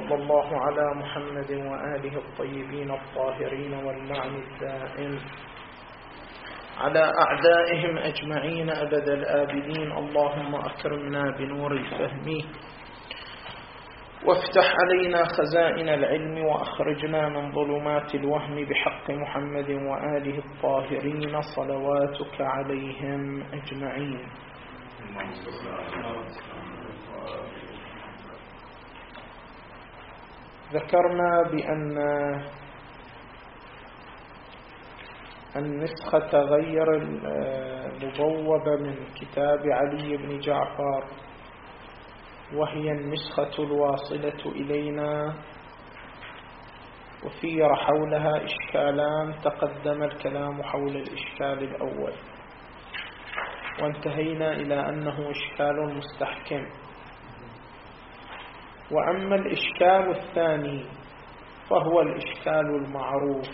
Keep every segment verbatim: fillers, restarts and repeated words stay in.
وصلى الله على محمد وآله الطيبين الطاهرين واللعن الدائم على أعدائهم أجمعين أبد الآبدين. اللهم أكرمنا بنور الفهم وافتح علينا خزائن العلم وأخرجنا من ظلمات الوهم بحق محمد وآله الطاهرين صلواتك عليهم أجمعين. ذكرنا بأن النسخة غير المبوبة من كتاب علي بن جعفر، وهي النسخة الواصلة إلينا، وثير حولها إشكالان تقدم الكلام حول الإشكال الأول، وانتهينا إلى أنه إشكال مستحكم. وأما الإشكال الثاني فهو الإشكال المعروف،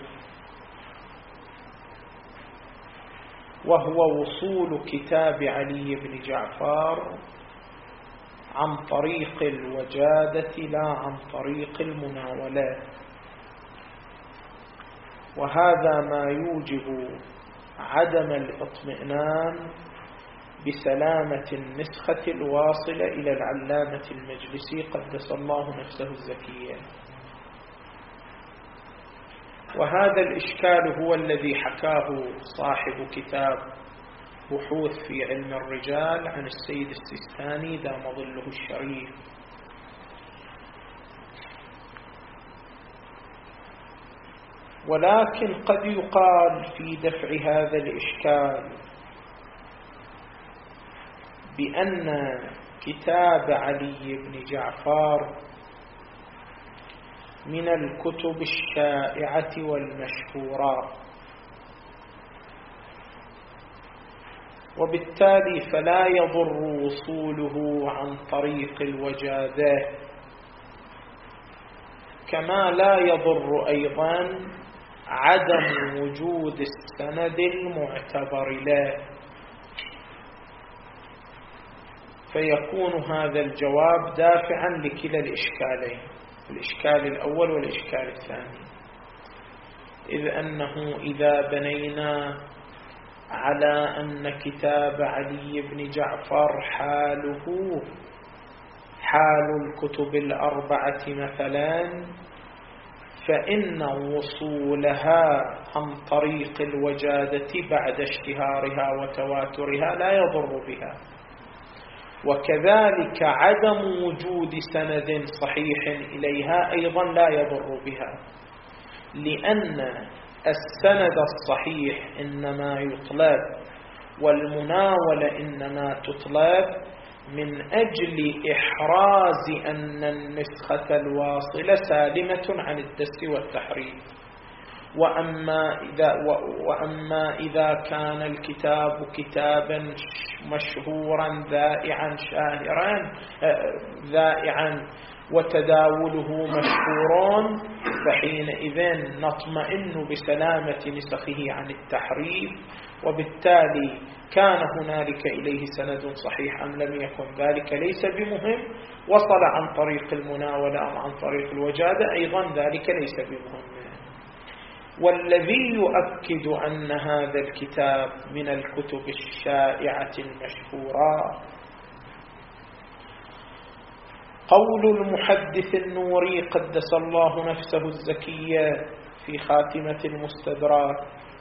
وهو وصول كتاب علي بن جعفر عن طريق الوجادة لا عن طريق المناولة، وهذا ما يوجب عدم الاطمئنان بسلامة النسخة الواصلة إلى العلامة المجلسي قدس الله نفسه الزكية. وهذا الإشكال هو الذي حكاه صاحب كتاب بحوث في علم الرجال عن السيد السيستاني دام ظله الشريف. ولكن قد يقال في دفع هذا الإشكال بأن كتاب علي بن جعفر من الكتب الشائعة والمشهورة، وبالتالي فلا يضر وصوله عن طريق الوجادة، كما لا يضر أيضا عدم وجود السند المعتبر له. فيكون هذا الجواب دافعا لكلا الإشكالين، الإشكال الأول والإشكال الثاني، إذ أنه إذا بنينا على أن كتاب علي بن جعفر حاله حال الكتب الأربعة مثلا، فإن وصولها عن طريق الوجادة بعد اشتهارها وتواترها لا يضر بها، وكذلك عدم وجود سند صحيح إليها أيضا لا يضر بها، لأن السند الصحيح إنما يطلب والمناولة إنما تطلب من أجل إحراز أن النسخة الواصلة سالمة عن الدس والتحريف. وأما إذا, وأما إذا كان الكتاب كتابا مشهورا ذائعا شاهرا ذائعا وتداوله مشهور، فحينئذ نطمئن بسلامة نسخه عن التحريف، وبالتالي كان هنالك إليه سند صحيح أم لم يكن ذلك ليس بمهم، وصل عن طريق المناولة أم عن طريق الوجادة أيضا ذلك ليس بمهم. والذي يؤكد أن هذا الكتاب من الكتب الشائعة المشهورة قول المحدث النوري قدس الله نفسه الزكية في خاتمة المستدراك: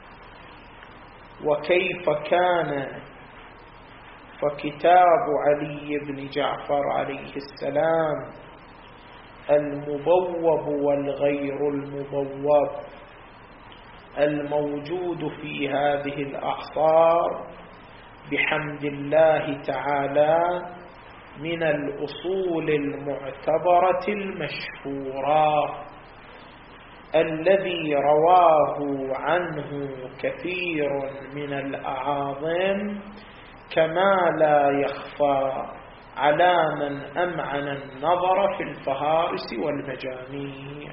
وكيف كان فكتاب علي بن جعفر عليه السلام المبوب والغير المبوب الموجود في هذه الأعصار بحمد الله تعالى من الأصول المعتبرة المشهورة الذي رواه عنه كثير من الأعاظم، كما لا يخفى على من أمعن النظر في الفهارس والمجاميع.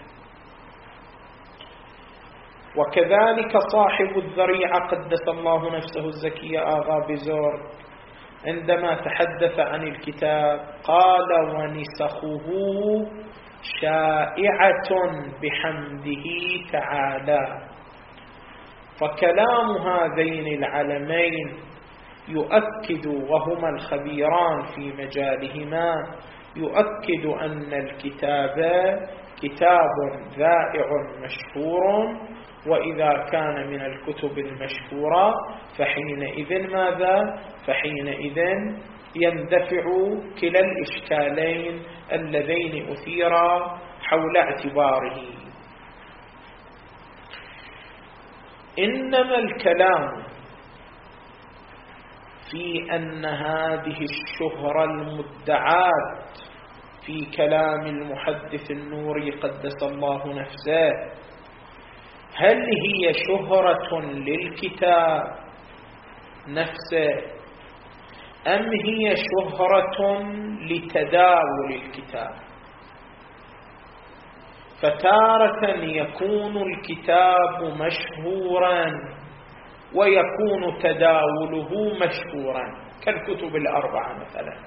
وكذلك صاحب الذريعة قدس الله نفسه الزكية آغا بزور عندما تحدث عن الكتاب قال: ونسخه شائعة بحمده تعالى. فكلام هذين العلمين يؤكد، وهما الخبيران في مجالهما، يؤكد أن الكتاب كتاب ذائع مشهور، وإذا كان من الكتب المشهورة فحينئذ ماذا؟ فحينئذ يندفع كلا الإشكالين اللذين أثيرا حول اعتباره. إنما الكلام في أن هذه الشهرة المدعاة في كلام المحدث النوري قدس الله نفسه، هل هي شهرة للكتاب نفسه أم هي شهرة لتداول الكتاب؟ فتارة يكون الكتاب مشهورا ويكون تداوله مشهورا كالكتب الأربعة مثلا،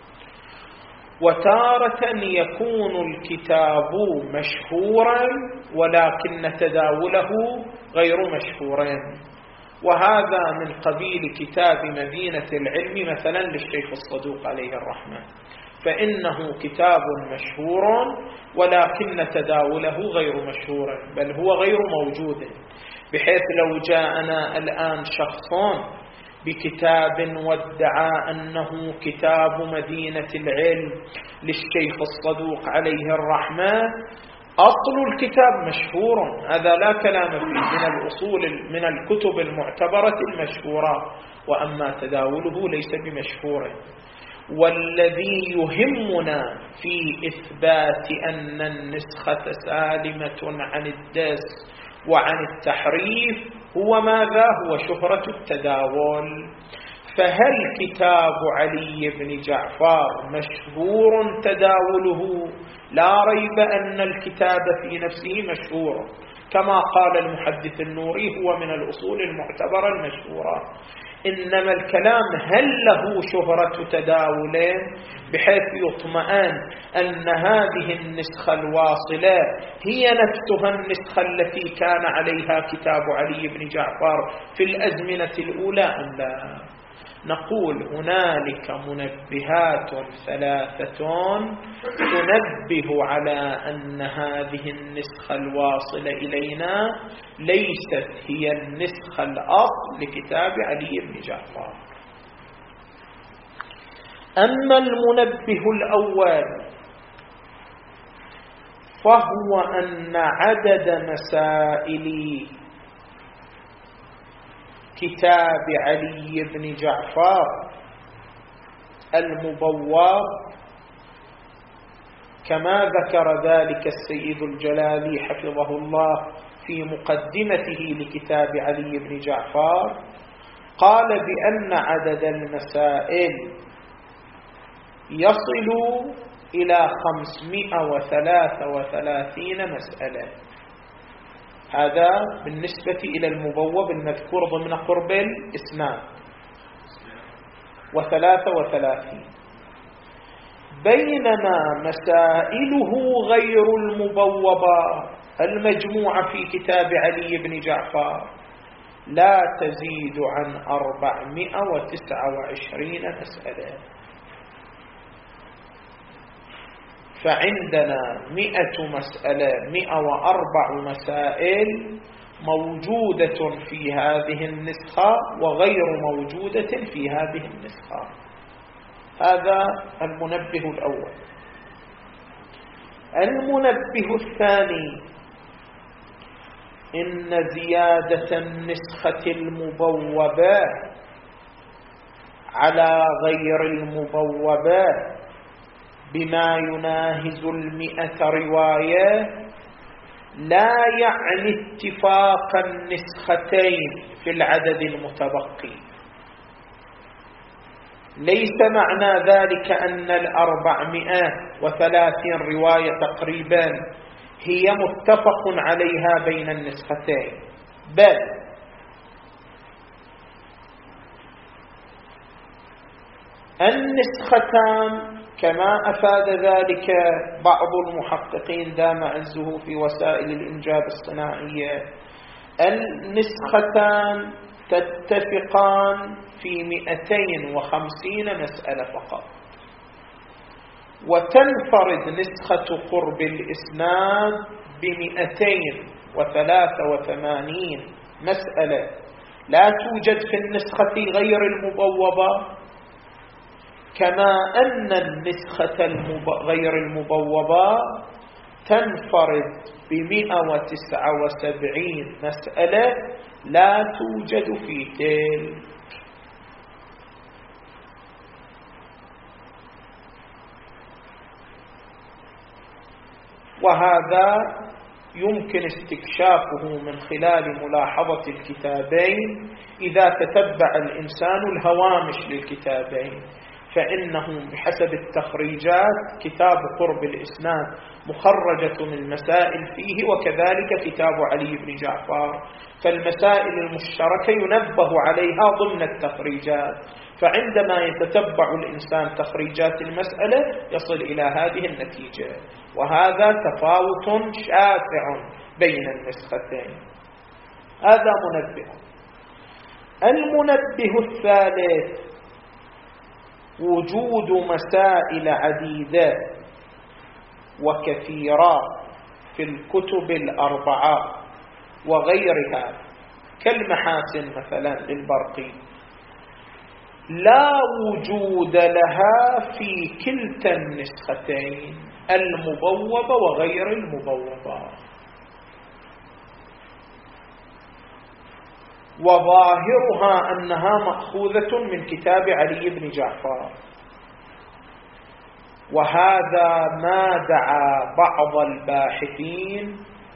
وتارة يكون الكتاب مشهورا ولكن تداوله غير مشهور، وهذا من قبيل كتاب مدينة العلم مثلا للشيخ الصدوق عليه الرحمة، فإنه كتاب مشهور ولكن تداوله غير مشهور، بل هو غير موجود، بحيث لو جاءنا الآن شخص بكتاب وادعى أنه كتاب مدينة العلم للشيخ الصدوق عليه الرحمة، أصل الكتاب مشهور، هذا لا كلام فيه، من الأصول من الكتب المعتبرة المشهورة، وأما تداوله ليس بمشهور. والذي يهمنا في إثبات أن النسخة سالمة عن الدس وعن التحريف هو ماذا؟ هو شهرة التداول. فهل كتاب علي بن جعفر مشهور تداوله؟ لا ريب أن الكتاب في نفسه مشهور، كما قال المحدث النوري هو من الأصول المعتبرة المشهورة، إنما الكلام هل له شهرة تداول بحيث يطمئن أن هذه النسخة الواصلة هي نفسها النسخة التي كان عليها كتاب علي بن جعفر في الأزمنة الأولى أم لا؟ نقول هنالك منبهات ثلاثة تنبه على أن هذه النسخة الواصلة إلينا ليست هي النسخة الأصل لكتاب علي بن جعفر. أما المنبه الأول فهو أن عدد مسائل كتاب علي بن جعفر المبوب كما ذكر ذلك السيد الجلالي حفظه الله في مقدمته لكتاب علي بن جعفر، قال بأن عدد المسائل يصل إلى خمسمائة وثلاثة وثلاثين مسألة. هذا بالنسبة إلى المبوب المذكور ضمن قرب الإسناد وثلاثة وثلاثين، بينما مسائله غير المبوبة المجموعة في كتاب علي بن جعفر لا تزيد عن أربعمائة وتسعة وعشرين مسألة. فعندنا مئة مسألة، مئة وأربع مسائل موجودة في هذه النسخة وغير موجودة في هذه النسخة. هذا المنبه الأول. المنبه الثاني إن زيادة النسخة المبوبة على غير المبوبة بما يناهز المئة رواية لا يعني اتفاق النسختين في العدد المتبقي. ليس معنى ذلك أن الأربعمائة وثلاثين رواية تقريبا هي متفق عليها بين النسختين، بل النسختان كما أفاد ذلك بعض المحققين دام عزه في وسائل الإنجاب الصناعية. النسختان تتفقان في مئتين وخمسين مسألة فقط، وتنفرد نسخة قرب الإسناد بمئتين وثلاثة وثمانين مسألة لا توجد في النسخة غير المبوبة، كما أن النسخة غير المبوبة تنفرد بمئة وتسعة وسبعين مسألة لا توجد في تلك. وهذا يمكن استكشافه من خلال ملاحظة الكتابين إذا تتبع الإنسان الهوامش للكتابين، فإنه بحسب التخريجات كتاب قرب الإسناد مخرجة المسائل فيه، وكذلك كتاب علي بن جعفر، فالمسائل المشتركة ينبه عليها ضمن التخريجات، فعندما يتتبع الإنسان تخريجات المسألة يصل إلى هذه النتيجة. وهذا تفاوت شاسع بين النسختين. هذا منبه. المنبه الثالث وجود مسائل عديدة وكثيرة في الكتب الأربعة وغيرها كالمحاسن مثلا للبرقي لا وجود لها في كلتا النسختين، المبوبة وغير المبوبة. وظاهرها أنها مأخوذة من كتاب علي بن جعفر، وهذا ما دعا بعض الباحثين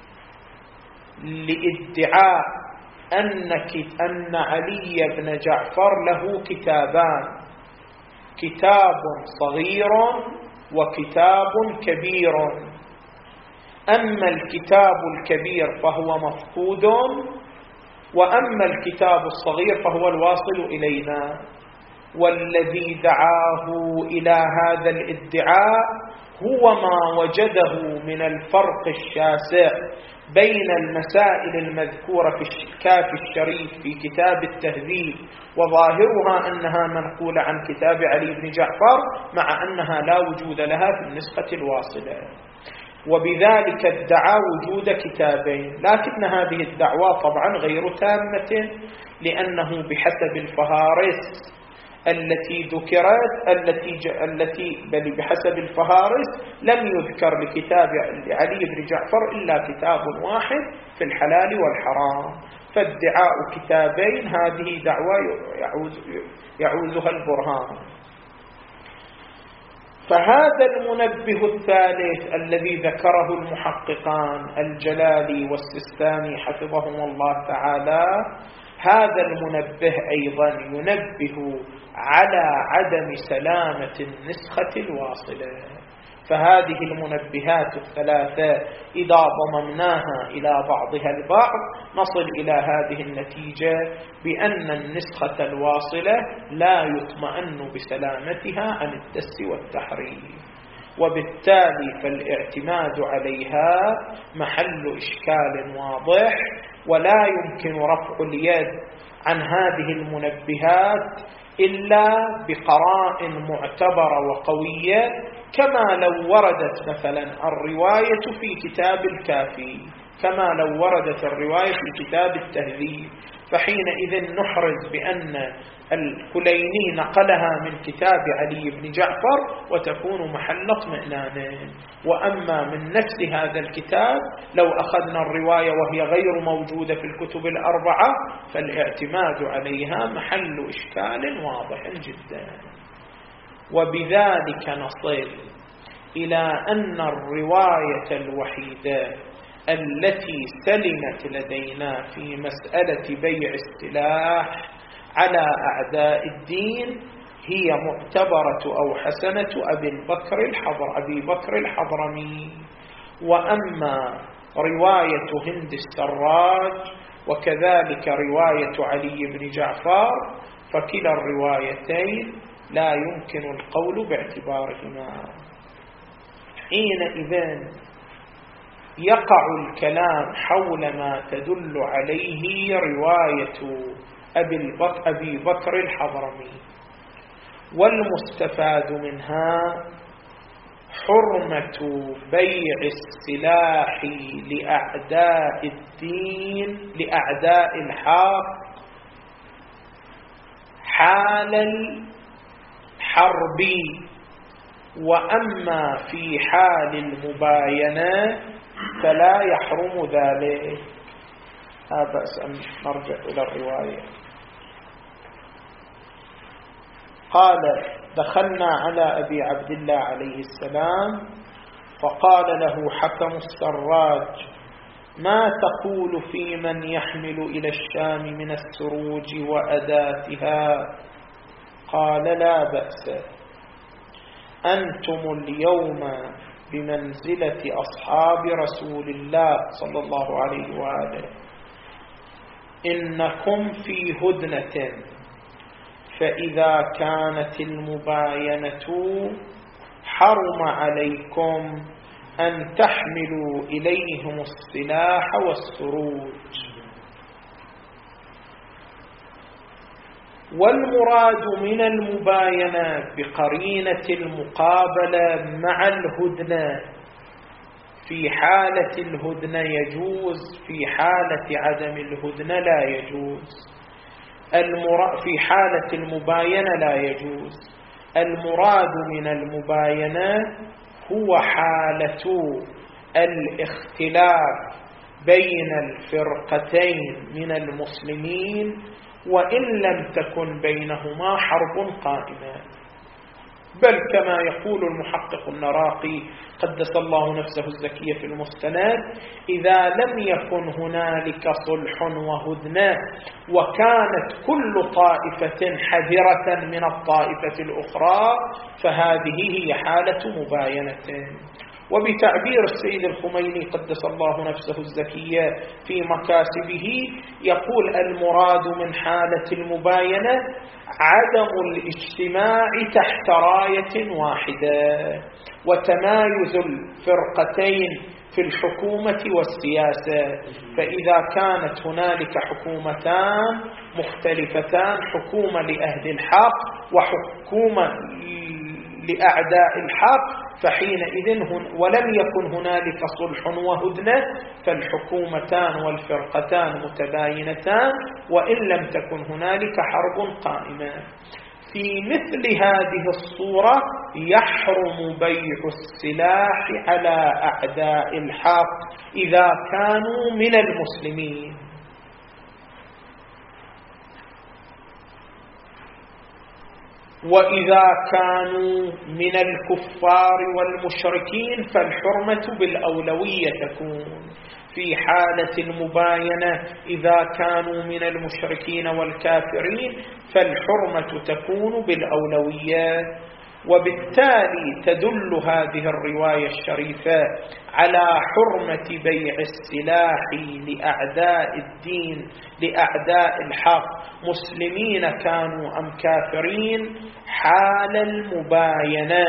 لادعاء أن أن علي بن جعفر له كتابان، كتاب صغير وكتاب كبير. أما الكتاب الكبير فهو مفقود، وأما الكتاب الصغير فهو الواصل إلينا. والذي دعاه إلى هذا الادعاء هو ما وجده من الفرق الشاسع بين المسائل المذكورة في الكافي الشريف في كتاب التهذيب، وظاهرها أنها منقولة عن كتاب علي بن جعفر، مع أنها لا وجود لها في النسخة الواصلة، وبذلك ادعى وجود كتابين. لكن هذه الدعوة طبعا غير تامة، لأنه بحسب الفهارس التي ذكرت التي التي بل بحسب الفهارس لم يذكر لكتاب علي بن جعفر إلا كتاب واحد في الحلال والحرام، فادعاء كتابين هذه دعوة يعوز يعوزها البرهان. فهذا المنبه الثالث الذي ذكره المحققان الجلالي والسستاني حفظهم الله تعالى، هذا المنبه أيضا ينبه على عدم سلامة النسخة الواصلة. فهذه المنبهات الثلاثة إذا ضممناها إلى بعضها البعض نصل إلى هذه النتيجة بأن النسخة الواصلة لا يطمئن بسلامتها عن الدس والتحريف، وبالتالي فالاعتماد عليها محل إشكال واضح، ولا يمكن رفع اليد عن هذه المنبهات إلا بقرائن معتبرة وقوية، كما لو وردت مثلا الرواية في كتاب الكافي، كما لو وردت الرواية في كتاب التهذيب، فحينئذ نحرز بأن الكليني نقلها من كتاب علي بن جعفر وتكون محل اطمئنان. وأما من نفس هذا الكتاب لو أخذنا الرواية وهي غير موجودة في الكتب الأربعة فالاعتماد عليها محل إشكال واضح جدا. وبذلك نصل إلى أن الرواية الوحيدة التي سلمت لدينا في مسألة بيع السلاح على أعداء الدين هي معتبرة أو حسنة أبي بكر الحضر أبي بكر الحضرمي. وأما رواية هند السراج وكذلك رواية علي بن جعفر فكلا الروايتين لا يمكن القول باعتبارهما. حينئذ يقع الكلام حول ما تدل عليه رواية أبي بكر الحضرمي، والمستفاد منها حرمة بيع السلاح لأعداء الدين لأعداء الحق حال الحرب، وأما في حال المباينة فلا يحرم ذلك. لا بأس أن نرجع إلى الرواية. قال: دخلنا على أبي عبد الله عليه السلام فقال له حكم السراج: ما تقول في من يحمل إلى الشام من السروج وأداتها؟ قال: لا بأس، أنتم اليوم بمنزلة أصحاب رسول الله صلى الله عليه وآله، إنكم في هدنة، فإذا كانت المباينة حرم عليكم أن تحملوا إليهم السلاح والسروج. والمراد من المباينة بقرينة المقابلة مع الهدنة، في حالة الهدنة يجوز، في حالة عدم الهدنة لا يجوز. في حالة المباينة لا يجوز. المراد من المباينة هو حالة الاختلاف بين الفرقتين من المسلمين، وإن لم تكن بينهما حرب قائمة، بل كما يقول المحقق النراقي قدس الله نفسه الزكية في المستند: إذا لم يكن هنالك صلح وهدنة وكانت كل طائفة حذرة من الطائفة الأخرى فهذه هي حالة مباينة. وبتعبير السيد الخميني قدس الله نفسه الزكية في مكاسبه يقول: المراد من حالة المباينة عدم الاجتماع تحت راية واحدة وتمايز الفرقتين في الحكومة والسياسة. فإذا كانت هنالك حكومتان مختلفتان، حكومة لأهل الحق وحكومة لأعداء الحق، فحينئذ ولم يكن هنالك صلح وهدنة فالحكومتان والفرقتان متباينتان، وإن لم تكن هنالك حرب قائمة. في مثل هذه الصورة يحرم بيع السلاح على أعداء الحق إذا كانوا من المسلمين. وإذا كانوا من الكفار والمشركين فالحرمة بالأولوية تكون. في حالة المباينة إذا كانوا من المشركين والكافرين فالحرمة تكون بالأولوية. وبالتالي تدل هذه الرواية الشريفة على حرمة بيع السلاح لأعداء الدين لأعداء الحق، مسلمين كانوا أم كافرين، حال المباينة.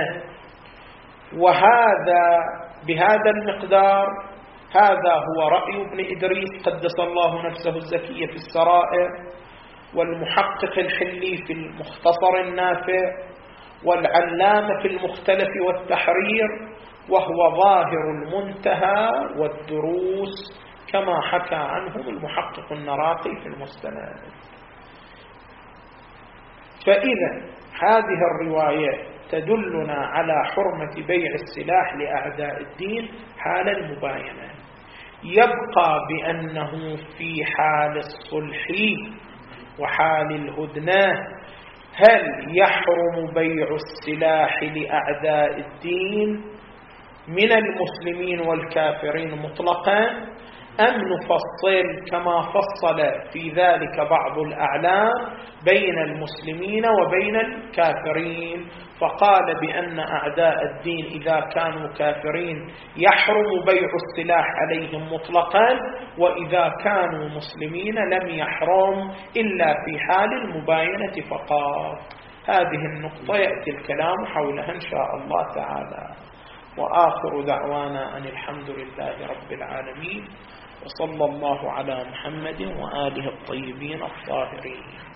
وهذا بهذا المقدار هذا هو رأي ابن إدريس قدس الله نفسه الزكية في السرائر، والمحقق الحلي في المختصر النافع، والعلامة في المختلف والتحرير، وهو ظاهر المنتهى والدروس كما حكى عنهم المحقق النراقي في المستند. فإذا هذه الرواية تدلنا على حرمة بيع السلاح لأعداء الدين حال المباينة. يبقى بأنه في حال الصلح وحال الهدنة هل يحرم بيع السلاح لأعداء الدين من المسلمين والكافرين مطلقا، أم نفصل كما فصل في ذلك بعض الأعلام بين المسلمين وبين الكافرين؟ فقال بأن أعداء الدين إذا كانوا كافرين يحرم بيع السلاح عليهم مطلقا، وإذا كانوا مسلمين لم يحرم إلا في حال المباينة فقط. هذه النقطة يأتي الكلام حولها إن شاء الله تعالى. وآخر دعوانا أن الحمد لله رب العالمين، وصلى الله على محمد وآله الطيبين الطاهرين.